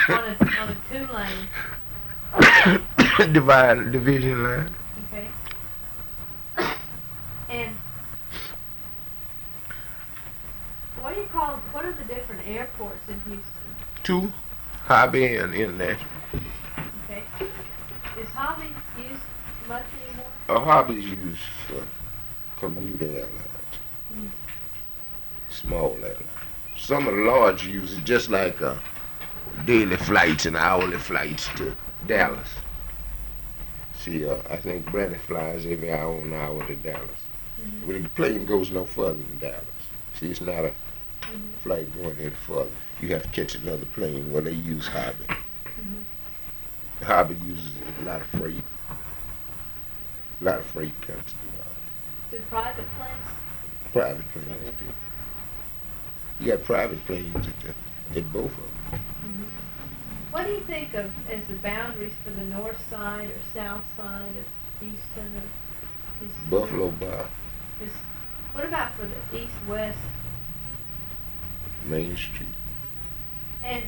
on a 2-lane. Division line. Okay. And what are the different airports in Houston? Two, Hobby and International. Okay. Is Hobby used much anymore? A Hobby is used for commuter airlines, Mm. small airlines. Some of the large use it just like daily flights and hourly flights to Dallas. See, I think Brandon flies every hour and hour to Dallas. Mhm. But the plane goes no further than Dallas. See, it's not a Mhm. flight going any further. You have to catch another plane. Well, they use Hobby. Mhm. Hobby uses a lot of freight. A lot of freight comes through Do private planes? private planes too. You got private planes at both of them. Mhm. What do you think of as the boundaries for the north side or south side of Houston? Buffalo Bar, Is, what about for the east-west? Main Street. And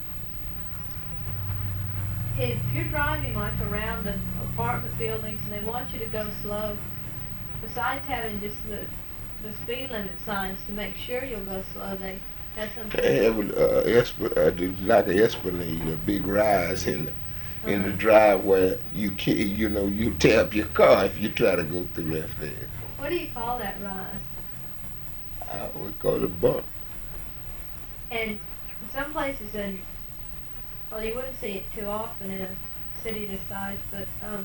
if you're driving like around the apartment buildings and they want you to go slow, besides having just the speed limit signs to make sure you'll go slow, they have some kind They of. have like an Esplanade, a big rise in the Uh-huh. drive where you tear up your car if you try to go through that fast. What do you call that rise? We call it a bump. And some places well, you wouldn't see it too often in a city this size, but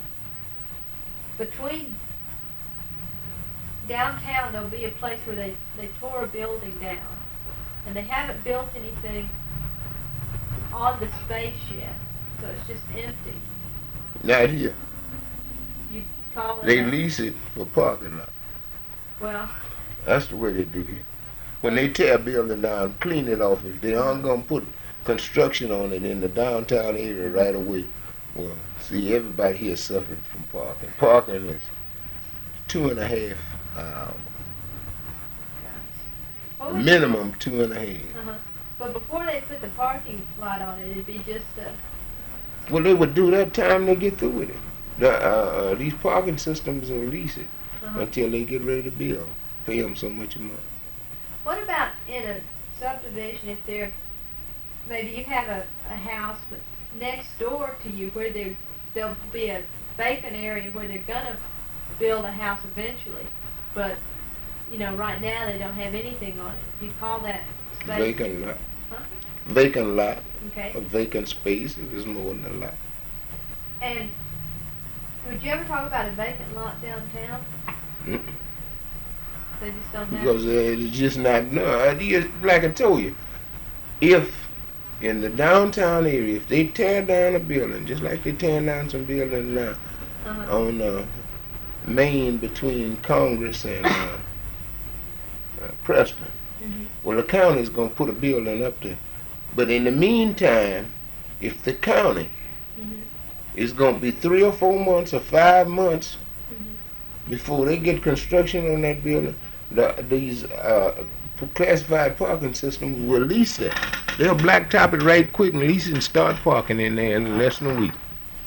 between downtown there'll be a place where they tore a building down, and they haven't built anything on the space yet, so it's just empty. Not here. You call it They a, lease it for parking lot. well, That's the way they do here. When they tear a building down, clean it off. If they aren't uh, gonna put construction on it in the downtown area mhm, right away, well, see, everybody here suffering from parking. Parking is 2.5 hours. gosh. What would you call? Minimum 2.5. Uh-huh. But before they put the parking lot on it, it'd be just a. Well, they would do that time they get through with it. These parking systems will lease it Uh-huh. until they get ready to build. Pay them so much a month. What about in a subdivision if maybe you have a house but next door to you where there'll be a vacant area where they're gonna build a house eventually, but right now they don't have anything on it. You call that space? Vacant lot. Huh? Vacant lot. Okay. A vacant space if it's more than a lot. And would you ever talk about a vacant lot downtown? Mm-mm. They just don't have Because it. it's just not no. Like I told you, if in the downtown area, if they tear down a building, just like they tearing down some buildings now Uh-huh. on Main between Congress and Preston, Mhm. well, the county's gonna put a building up there. But in the meantime, if the county Mhm. is gonna be 3 or 4 months or 5 months Mhm. before they get construction on that building, these classified parking systems will lease it. They'll blacktop it right quick and lease it and start parking in there in less than a week.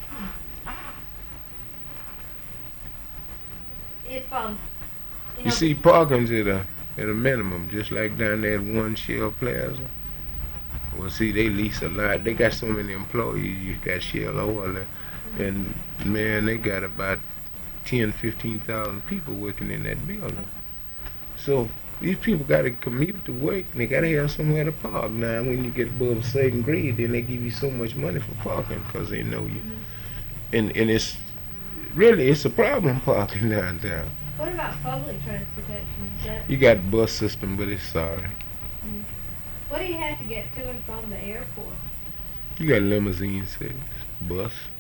If you You know, see, parking's at a minimum, just like down there at One Shell Plaza. Well, see, they lease a lot. They got so many employees. You got Shell Oil there, mhm. and man, they got about 10, 15,000 people working in that building. So these people got to commute to work, and they got to have somewhere to park. Now, when you get above a certain grade, then they give you so much money for parking because they know you. Mhm. And it's a problem parking downtown. What about public transportation? Is that? You got bus system, but it's sorry. Mhm. What do you have to get to and from the airport? You got limousine service, bus.